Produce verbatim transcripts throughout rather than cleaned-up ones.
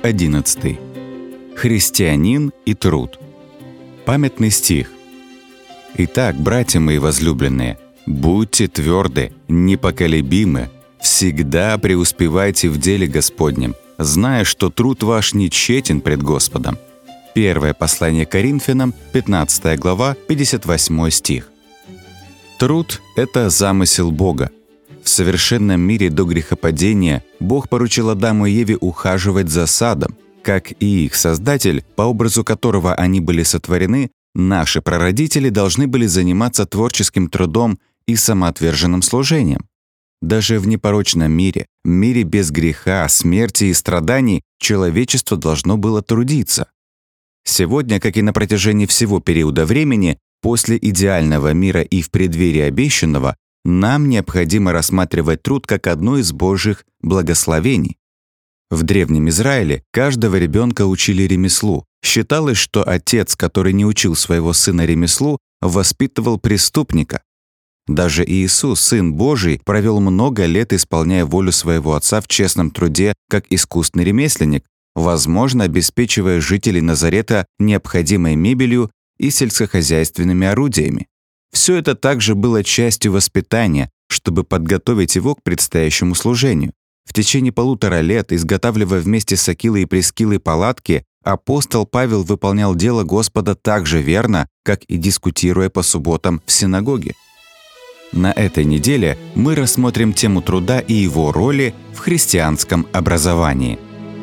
одиннадцатый. Христианин и труд. Памятный стих. «Итак, братья мои возлюбленные, будьте тверды, непоколебимы, всегда преуспевайте в деле Господнем, зная, что труд ваш не тщетен пред Господом». Первое послание Коринфянам, пятнадцатая глава, пятьдесят восьмой стих. Труд – это замысел Бога. В совершенном мире до грехопадения Бог поручил Адаму и Еве ухаживать за садом. Как и их Создатель, по образу которого они были сотворены, наши прародители должны были заниматься творческим трудом и самоотверженным служением. Даже в непорочном мире, мире без греха, смерти и страданий, человечество должно было трудиться. Сегодня, как и на протяжении всего периода времени, после идеального мира и в преддверии обещанного, нам необходимо рассматривать труд как одно из Божьих благословений. В Древнем Израиле каждого ребенка учили ремеслу. Считалось, что отец, который не учил своего сына ремеслу, воспитывал преступника. Даже Иисус, Сын Божий, провел много лет, исполняя волю своего отца в честном труде, как искусный ремесленник, возможно, обеспечивая жителей Назарета необходимой мебелью и сельскохозяйственными орудиями. Все это также было частью воспитания, чтобы подготовить его к предстоящему служению. В течение полутора лет, изготавливая вместе с Акилой и Прискилой палатки, апостол Павел выполнял дело Господа так же верно, как и дискутируя по субботам в синагоге. На этой неделе мы рассмотрим тему труда и его роли в христианском образовании.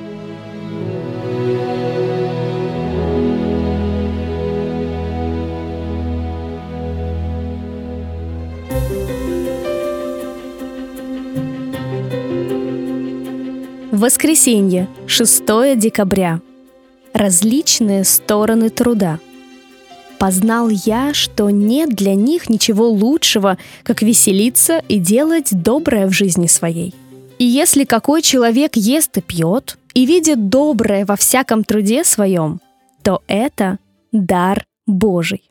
Воскресенье, шестое декабря. Различные стороны труда. Познал я, что нет для них ничего лучшего, как веселиться и делать доброе в жизни своей. И если какой человек ест и пьет, и видит доброе во всяком труде своем, то это дар Божий.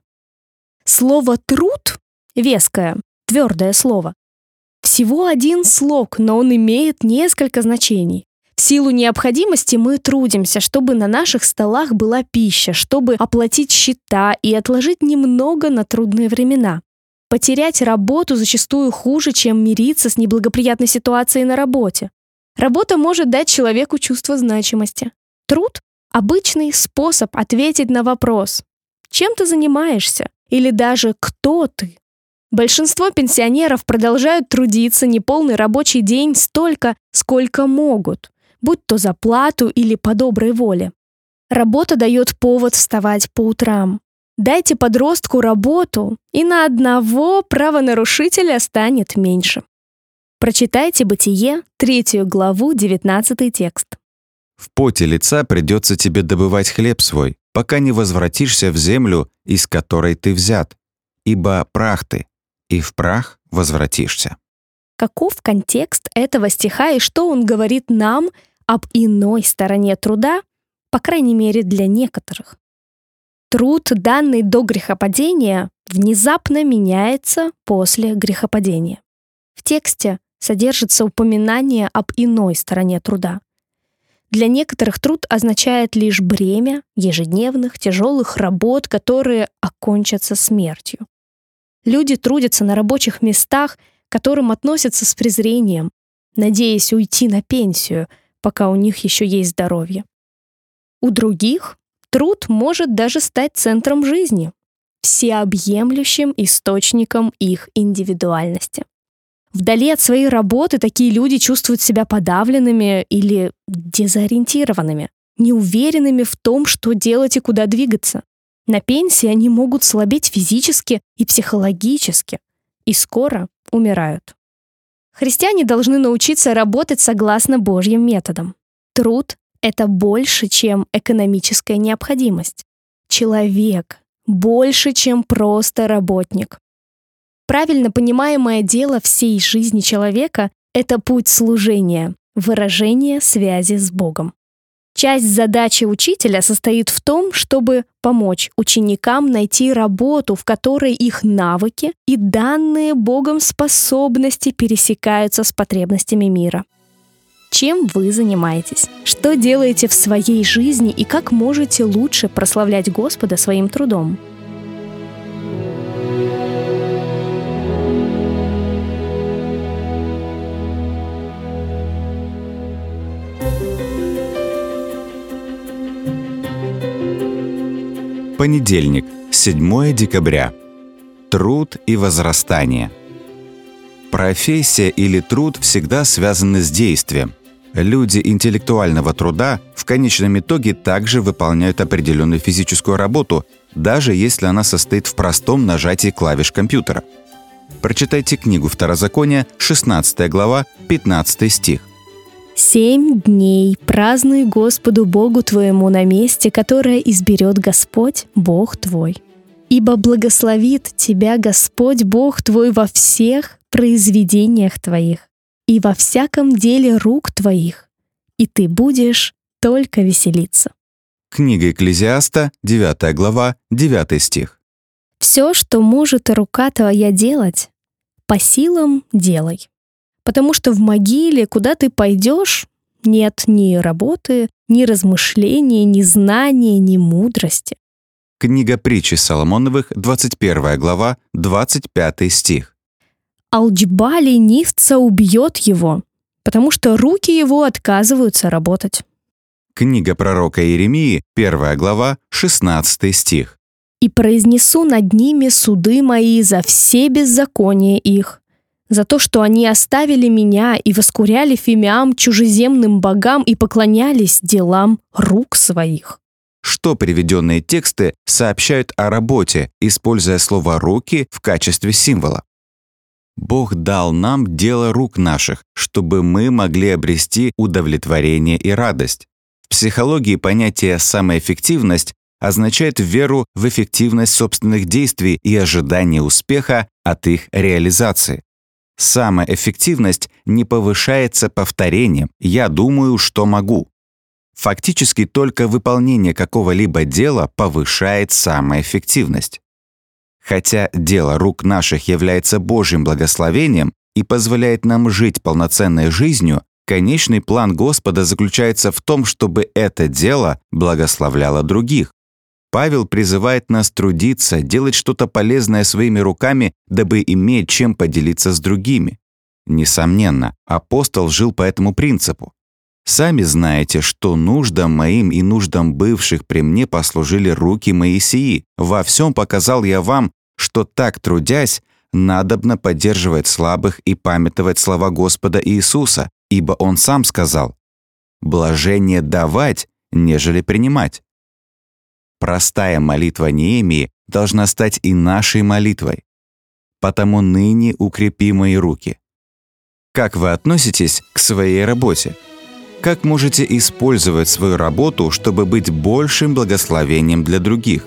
Слово «труд» — веское, твердое слово. Всего один слог, но он имеет несколько значений. В силу необходимости мы трудимся, чтобы на наших столах была пища, чтобы оплатить счета и отложить немного на трудные времена. Потерять работу зачастую хуже, чем мириться с неблагоприятной ситуацией на работе. Работа может дать человеку чувство значимости. Труд – обычный способ ответить на вопрос «Чем ты занимаешься?» или даже «Кто ты?». Большинство пенсионеров продолжают трудиться неполный рабочий день столько, сколько могут, будь то за плату или по доброй воле. Работа дает повод вставать по утрам. Дайте подростку работу, и на одного правонарушителя станет меньше. Прочитайте Бытие, третью главу, девятнадцатый текст. «В поте лица придется тебе добывать хлеб свой, пока не возвратишься в землю, из которой ты взят, ибо прах ты, и в прах возвратишься». Каков контекст этого стиха и что он говорит нам об иной стороне труда, по крайней мере для некоторых? Труд, данный до грехопадения, внезапно меняется после грехопадения. В тексте содержится упоминание об иной стороне труда. Для некоторых труд означает лишь бремя ежедневных тяжелых работ, которые окончатся смертью. Люди трудятся на рабочих местах, к которым относятся с презрением, надеясь уйти на пенсию, пока у них еще есть здоровье. У других труд может даже стать центром жизни, всеобъемлющим источником их индивидуальности. Вдали от своей работы такие люди чувствуют себя подавленными или дезориентированными, неуверенными в том, что делать и куда двигаться. На пенсии они могут слабеть физически и психологически, и скоро умирают. Христиане должны научиться работать согласно Божьим методам. Труд — это больше, чем экономическая необходимость. Человек больше, чем просто работник. Правильно понимаемое дело всей жизни человека — это путь служения, выражение связи с Богом. Часть задачи учителя состоит в том, чтобы помочь ученикам найти работу, в которой их навыки и данные Богом способности пересекаются с потребностями мира. чем вы занимаетесь, что делаете в своей жизни и как можете лучше прославлять Господа своим трудом. Понедельник, седьмое декабря. Труд и возрастание. Профессия или труд всегда связаны с действием. Люди интеллектуального труда в конечном итоге также выполняют определенную физическую работу, даже если она состоит в простом нажатии клавиш компьютера. Прочитайте книгу Второзакония, шестнадцатая глава, пятнадцатый стих. «Семь дней празднуй Господу Богу твоему на месте, которое изберет Господь, Бог твой. Ибо благословит тебя Господь Бог твой во всех произведениях твоих и во всяком деле рук твоих, и ты будешь только веселиться». Книга Экклезиаста, девятая глава, девятый стих. «Все, что может рука твоя делать, по силам делай. Потому что в могиле, куда ты пойдешь, нет ни работы, ни размышления, ни знания, ни мудрости». Книга Притчи Соломоновых, двадцать первая глава, двадцать пятый стих. «Алджба ленивца убьет его, потому что руки его отказываются работать». Книга пророка Иеремии, первая глава, шестнадцатый стих. «И произнесу над ними суды мои за все беззакония их, за то, что они оставили меня и воскуряли фимиам чужеземным богам и поклонялись делам рук своих». Что приведенные тексты сообщают о работе, используя слово «руки» в качестве символа? Бог дал нам дело рук наших, чтобы мы могли обрести удовлетворение и радость. В психологии понятие «самоэффективность» означает веру в эффективность собственных действий и ожидание успеха от их реализации. Самоэффективность не повышается повторением «я думаю, что могу». Фактически только выполнение какого-либо дела повышает самоэффективность. Хотя дело рук наших является Божьим благословением и позволяет нам жить полноценной жизнью, конечный план Господа заключается в том, чтобы это дело благословляло других. Павел призывает нас трудиться, делать что-то полезное своими руками, дабы иметь чем поделиться с другими. Несомненно, апостол жил по этому принципу. «Сами знаете, что нуждам моим и нуждам бывших при мне послужили руки Моисеи. Во всем показал я вам, что так трудясь, надобно поддерживать слабых и памятовать слова Господа Иисуса, ибо Он сам сказал: блажение давать, нежели принимать». Простая молитва Неемии должна стать и нашей молитвой. «Потому ныне укрепи мои руки». Как вы относитесь к своей работе? Как можете использовать свою работу, чтобы быть большим благословением для других?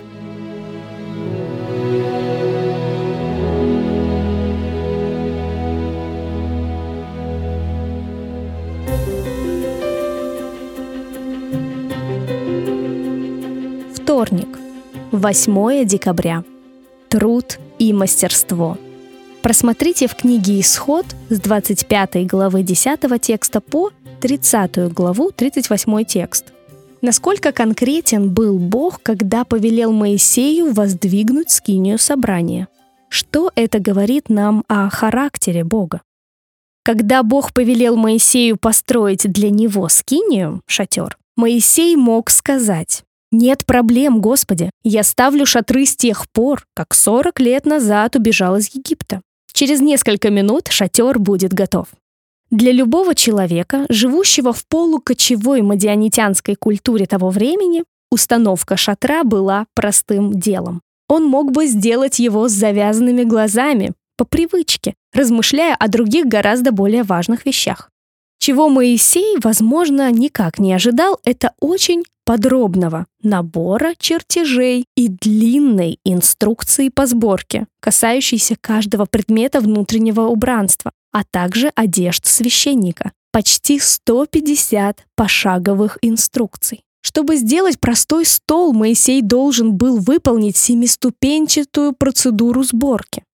Вторник, восьмое декабря. Труд и мастерство. Просмотрите в книге «Исход» с двадцать пятой главы десятого текста по тридцатую главу тридцать восьмой текст. Насколько конкретен был Бог, когда повелел Моисею воздвигнуть скинию собрания? Что это говорит нам о характере Бога? Когда Бог повелел Моисею построить для него скинию, шатер, Моисей мог сказать: «Нет проблем, Господи, я ставлю шатры с тех пор, как сорок лет назад убежал из Египта. Через несколько минут шатер будет готов». Для любого человека, живущего в полукочевой мадианитянской культуре того времени, установка шатра была простым делом. Он мог бы сделать его с завязанными глазами, по привычке, размышляя о других гораздо более важных вещах. Чего Моисей, возможно, никак не ожидал, это очень подробного набора чертежей и длинной инструкции по сборке, касающейся каждого предмета внутреннего убранства, а также одежд священника. Почти сто пятьдесят пошаговых инструкций. Чтобы сделать простой стол, Моисей должен был выполнить семиступенчатую процедуру сборки.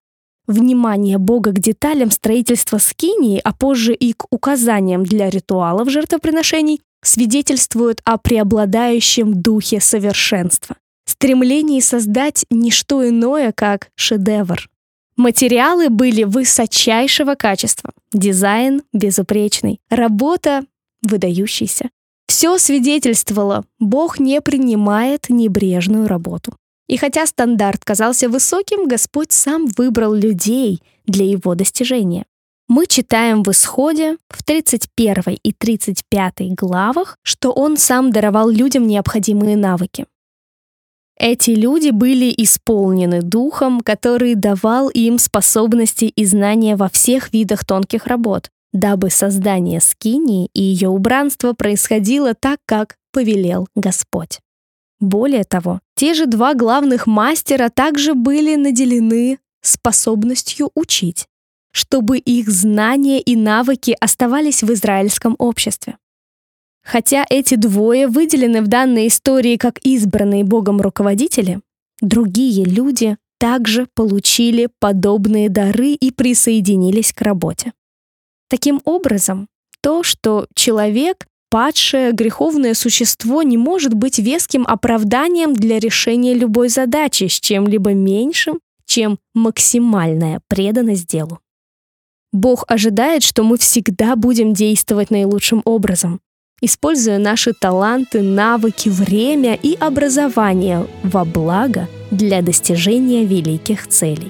Внимание Бога к деталям строительства скинии, а позже и к указаниям для ритуалов жертвоприношений, свидетельствует о преобладающем духе совершенства, стремлении создать не что иное, как шедевр. Материалы были высочайшего качества, дизайн безупречный, работа выдающаяся. Все свидетельствовало, Бог не принимает небрежную работу. И хотя стандарт казался высоким, Господь сам выбрал людей для его достижения. Мы читаем в Исходе в тридцать первой и тридцать пятой главах, что Он сам даровал людям необходимые навыки. Эти люди были исполнены Духом, который давал им способности и знания во всех видах тонких работ, дабы создание скинии и ее убранство происходило так, как повелел Господь. Более того, те же два главных мастера также были наделены способностью учить, чтобы их знания и навыки оставались в израильском обществе. Хотя эти двое выделены в данной истории как избранные Богом руководители, другие люди также получили подобные дары и присоединились к работе. Таким образом, то, что человек, падшее греховное существо, не может быть веским оправданием для решения любой задачи с чем-либо меньшим, чем максимальная преданность делу. Бог ожидает, что мы всегда будем действовать наилучшим образом, используя наши таланты, навыки, время и образование во благо для достижения великих целей.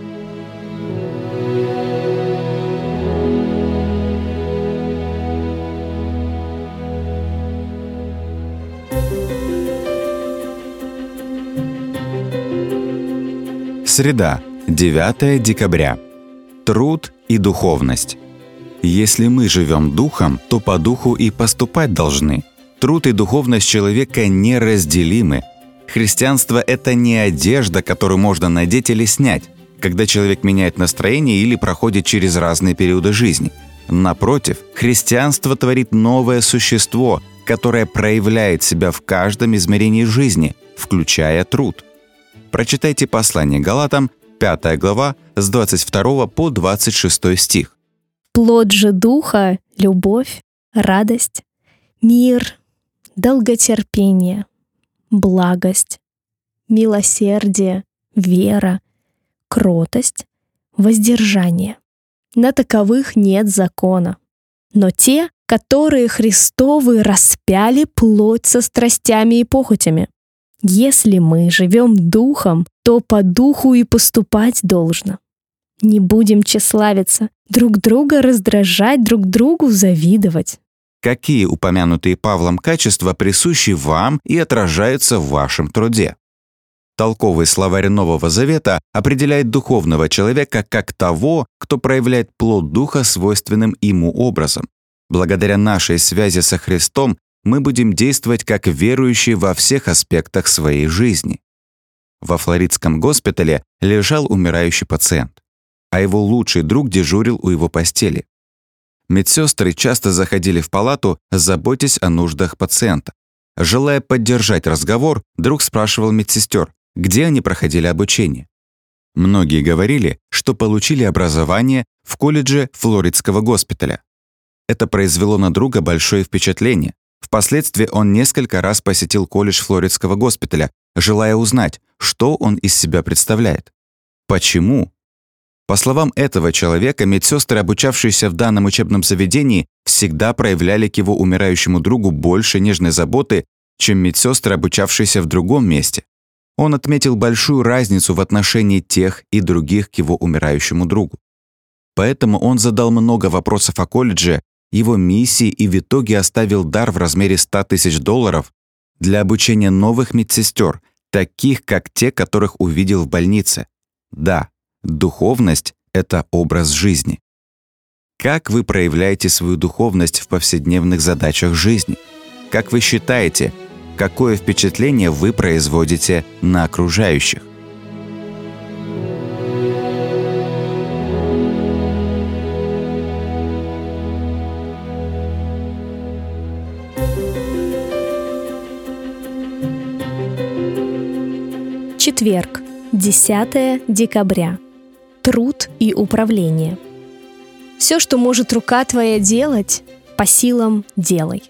Среда, девятое декабря. Труд и духовность. Если мы живем духом, то по духу и поступать должны. Труд и духовность человека неразделимы. Христианство – это не одежда, которую можно надеть или снять, когда человек меняет настроение или проходит через разные периоды жизни. Напротив, христианство творит новое существо, которое проявляет себя в каждом измерении жизни, включая труд. Прочитайте послание Галатам, пятая глава, с двадцать второго по двадцать шестой стих. Плод же Духа — любовь, радость, мир, долготерпение, благость, милосердие, вера, кротость, воздержание. На таковых нет закона. Но те, которые Христовы, распяли плоть со страстями и похотями. Если мы живем духом, то по духу и поступать должно. Не будем тщеславиться, друг друга раздражать, друг другу завидовать. Какие упомянутые Павлом качества присущи вам и отражаются в вашем труде? Толковый словарь Нового Завета определяет духовного человека как того, кто проявляет плод Духа свойственным ему образом. Благодаря нашей связи со Христом мы будем действовать как верующие во всех аспектах своей жизни. Во флоридском госпитале лежал умирающий пациент, а его лучший друг дежурил у его постели. Медсестры часто заходили в палату, заботясь о нуждах пациента. Желая поддержать разговор, друг спрашивал медсестер, где они проходили обучение. Многие говорили, что получили образование в колледже флоридского госпиталя. Это произвело на друга большое впечатление. Впоследствии он несколько раз посетил колледж флоридского госпиталя, желая узнать, что он из себя представляет. Почему? По словам этого человека, медсестры, обучавшиеся в данном учебном заведении, всегда проявляли к его умирающему другу больше нежной заботы, чем медсестры, обучавшиеся в другом месте. Он отметил большую разницу в отношении тех и других к его умирающему другу. Поэтому он задал много вопросов о колледже, его миссии и в итоге оставил дар в размере ста тысяч долларов для обучения новых медсестер, таких как те, которых увидел в больнице. Да, духовность — это образ жизни. Как вы проявляете свою духовность в повседневных задачах жизни? Как вы считаете, какое впечатление вы производите на окружающих? Четверг, десятое декабря. труд и управление. Все, что может рука твоя делать, по силам делай.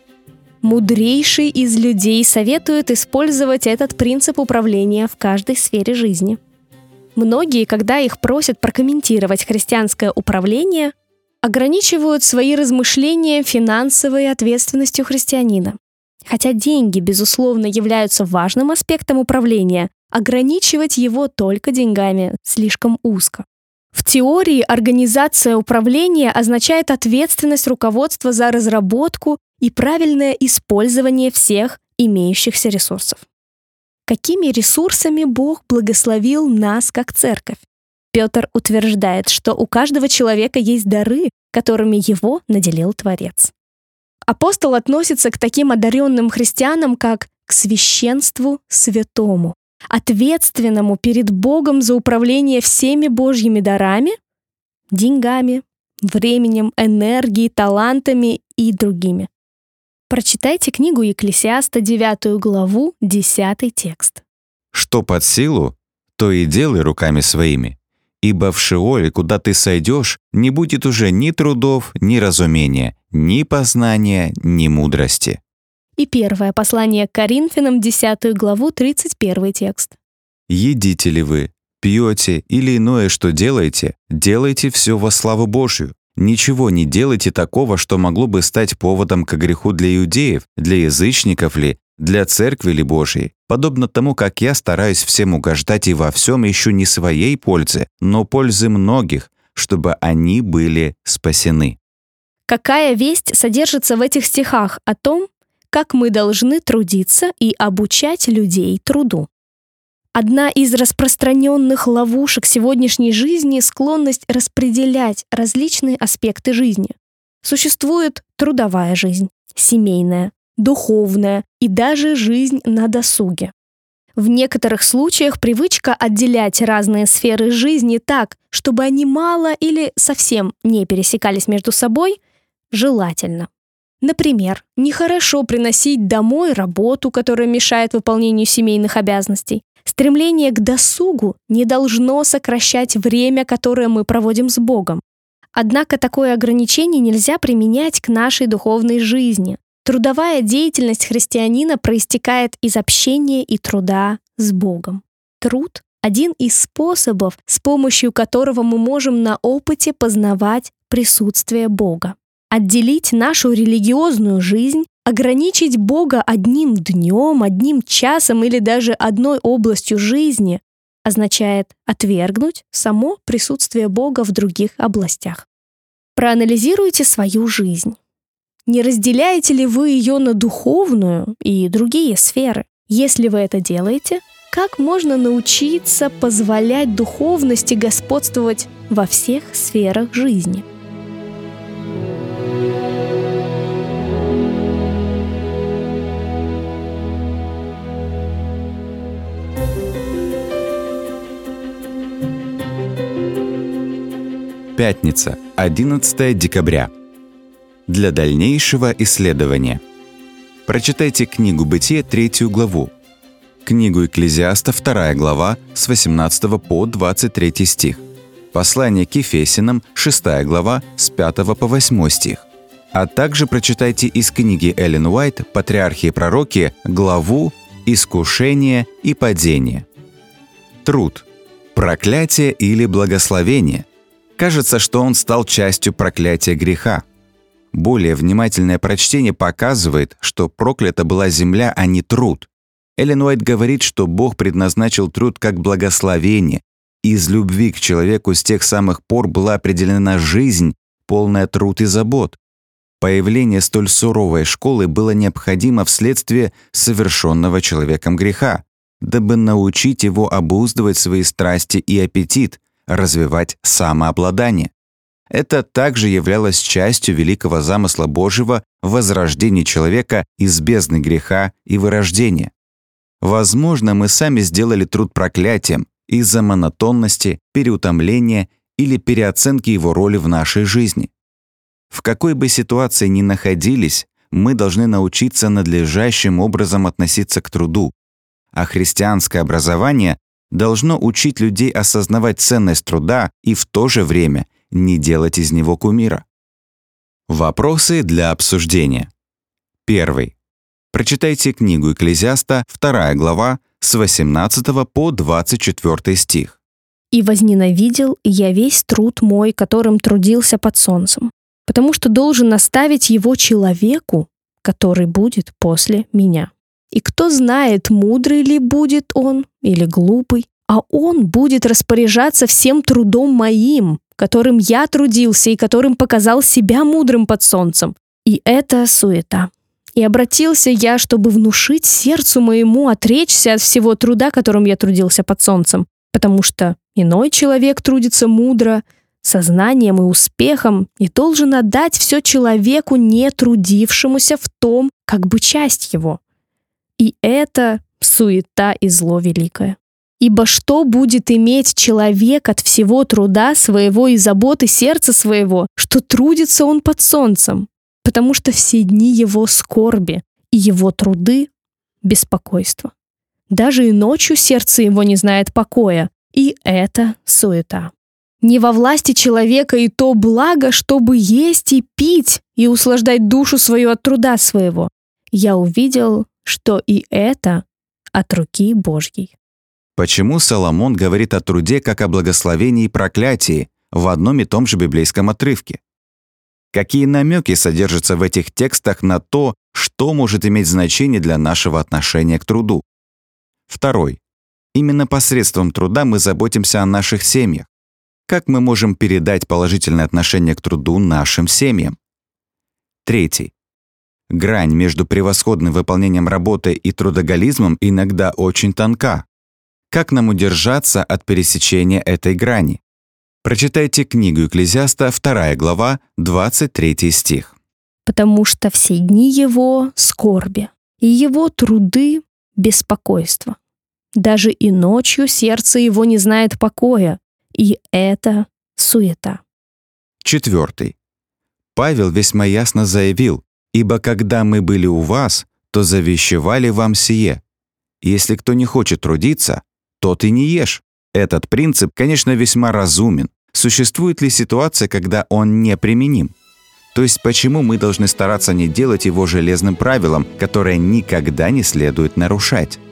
Мудрейший из людей советует использовать этот принцип управления в каждой сфере жизни. Многие, когда их просят прокомментировать христианское управление, ограничивают свои размышления финансовой ответственностью христианина. Хотя деньги, безусловно, являются важным аспектом управления, ограничивать его только деньгами слишком узко. В теории организация управления означает ответственность руководства за разработку и правильное использование всех имеющихся ресурсов. Какими ресурсами Бог благословил нас как церковь? Петр утверждает, что у каждого человека есть дары, которыми его наделил Творец. Апостол относится к таким одаренным христианам, как к священству святому, ответственному перед Богом за управление всеми Божьими дарами, деньгами, временем, энергией, талантами и другими. Прочитайте книгу Екклесиаста, девятую главу, десятый текст. «Что под силу, то и делай руками своими, ибо в Шеоле, куда ты сойдешь, не будет уже ни трудов, ни разумения, ни познания, ни мудрости». И первое послание к Коринфянам, десятую главу, тридцать первый текст. «Едите ли вы, пьете или иное, что делаете, делайте все во славу Божью. Ничего не делайте такого, что могло бы стать поводом к греху для иудеев, для язычников ли, для церкви ли Божьей, подобно тому, как я стараюсь всем угождать и во всем ищу не своей пользы, но пользы многих, чтобы они были спасены». Какая весть содержится в этих стихах о том, как мы должны трудиться и обучать людей труду? Одна из распространенных ловушек сегодняшней жизни — склонность распределять различные аспекты жизни. Существует трудовая жизнь, семейная, духовная и даже жизнь на досуге. В некоторых случаях привычка отделять разные сферы жизни так, чтобы они мало или совсем не пересекались между собой, желательно. Например, нехорошо приносить домой работу, которая мешает выполнению семейных обязанностей. Стремление к досугу не должно сокращать время, которое мы проводим с Богом. Однако такое ограничение нельзя применять к нашей духовной жизни. Трудовая деятельность христианина проистекает из общения и труда с Богом. Труд — один из способов, с помощью которого мы можем на опыте познавать присутствие Бога. Отделить нашу религиозную жизнь, ограничить Бога одним днем, одним часом или даже одной областью жизни означает отвергнуть само присутствие Бога в других областях. Проанализируйте свою жизнь. Не разделяете ли вы ее на духовную и другие сферы? Если вы это делаете, как можно научиться позволять духовности господствовать во всех сферах жизни? Пятница, одиннадцатое декабря. Для дальнейшего исследования. Прочитайте книгу Бытия, третью главу, книгу Екклезиаста, вторая глава, с восемнадцатого по двадцать третий стих, послание к Ефесянам, шестая глава, с пятого по восьмой стих. А также прочитайте из книги Эллен Уайт «Патриархи и пророки» главу «Искушение и падение». Труд. Проклятие или благословение. Кажется, что он стал частью проклятия греха. Более внимательное прочтение показывает, что проклята была земля, а не труд. Эллен Уайт говорит, что Бог предназначил труд как благословение. Из любви к человеку с тех самых пор была определена жизнь, полная труд и забот. Появление столь суровой школы было необходимо вследствие совершенного человеком греха, дабы научить его обуздывать свои страсти и аппетит, развивать самообладание. Это также являлось частью великого замысла Божьего в возрождении человека из бездны греха и вырождения. Возможно, мы сами сделали труд проклятием из-за монотонности, переутомления или переоценки его роли в нашей жизни. В какой бы ситуации ни находились, мы должны научиться надлежащим образом относиться к труду, а христианское образование должно учить людей осознавать ценность труда и в то же время не делать из него кумира. Вопросы для обсуждения. Первый. Прочитайте книгу Экклезиаста, вторая глава, с восемнадцатого по двадцать четвёртый стих. «И возненавидел я весь труд мой, которым трудился под солнцем, потому что должен оставить его человеку, который будет после меня. И кто знает, мудрый ли будет он или глупый, а он будет распоряжаться всем трудом моим, которым я трудился и которым показал себя мудрым под солнцем. И это суета. И обратился я, чтобы внушить сердцу моему отречься от всего труда, которым я трудился под солнцем, потому что иной человек трудится мудро, сознанием и успехом, и должен отдать все человеку, не трудившемуся в том, как бы часть его. И это суета и зло великое. Ибо что будет иметь человек от всего труда своего и заботы сердца своего, что трудится он под солнцем? Потому что все дни его скорби и его труды — беспокойство. Даже и ночью сердце его не знает покоя, и это суета. Не во власти человека и то благо, чтобы есть и пить, и услаждать душу свою от труда своего. Я увидел, что и это от руки Божьей». Почему Соломон говорит о труде как о благословении и проклятии в одном и том же библейском отрывке? Какие намеки содержатся в этих текстах на то, что может иметь значение для нашего отношения к труду? Второй. Именно посредством труда мы заботимся о наших семьях. Как мы можем передать положительное отношение к труду нашим семьям? Третий. Грань между превосходным выполнением работы и трудоголизмом иногда очень тонка. Как нам удержаться от пересечения этой грани? Прочитайте книгу Экклезиаста, вторая глава, двадцать третий стих. «Потому что все дни его скорби, и его труды беспокойство. Даже и ночью сердце его не знает покоя, и это суета». Четвертый. Павел весьма ясно заявил: «Ибо когда мы были у вас, то завещевали вам сие. Если кто не хочет трудиться, тот и не ешь». Этот принцип, конечно, весьма разумен. Существует ли ситуация, когда он неприменим? То есть почему мы должны стараться не делать его железным правилом, которое никогда не следует нарушать?